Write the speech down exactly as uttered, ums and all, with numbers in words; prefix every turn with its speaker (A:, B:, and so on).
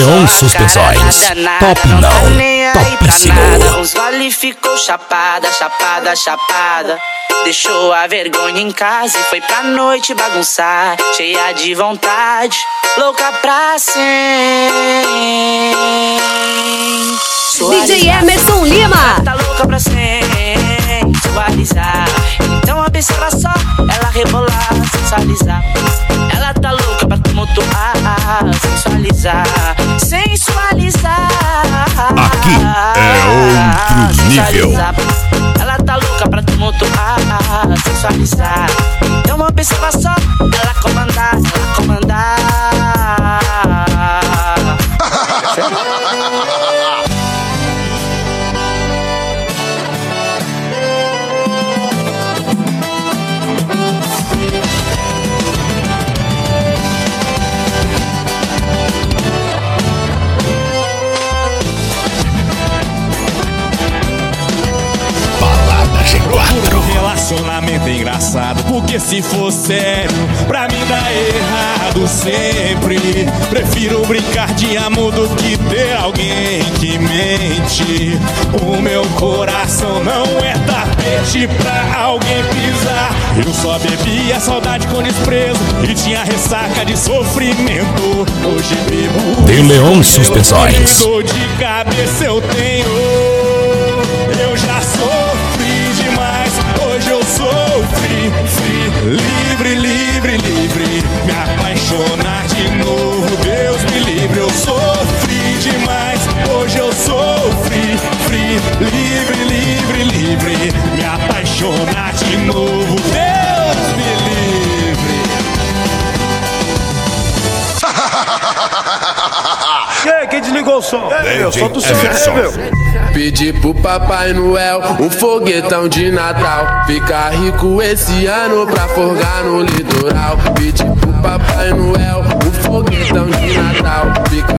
A: Leão Suspensões. Top não, topíssimo.
B: Os vale ficou chapada, chapada, chapada. Deixou a vergonha em casa e foi pra noite bagunçar. Cheia de vontade, louca pra sempre.
C: D J Emerson Lima.
B: Tá louca pra sensualizar. Então observa só, ela rebolar, sensualizar. Ela tá louca pra tumultuar, sensualizar, sensualizar.
A: Aqui é outro nível.
B: Ela tá louca pra tumultuar, sensualizar. Então observa só, ela comandar, ela comandar.
D: Procuro um relacionamento engraçado, porque se for sério, pra mim dá errado sempre. Prefiro brincar de amor do que ter alguém que mente. O meu coração não é tapete pra alguém pisar. Eu só bebia saudade com desprezo e tinha ressaca de sofrimento. Hoje bebo
A: De Leão Suspensões.
D: dor de cabeça eu tenho. Eu já sofri demais, hoje eu sou free, free, livre, livre, livre. Me apaixonar de novo, Deus me livre. Eu sofri demais, hoje eu sou free, free, livre, livre, livre. Me apaixonar de novo, Deus me livre.
E: Quem, quem desligou o som? É, meu, solta o som aí, meu.
F: Pedi pro Papai Noel um foguetão de Natal. Ficar rico esse ano pra forgar no litoral. Pedi pro Papai Noel um foguetão de Natal. Ficar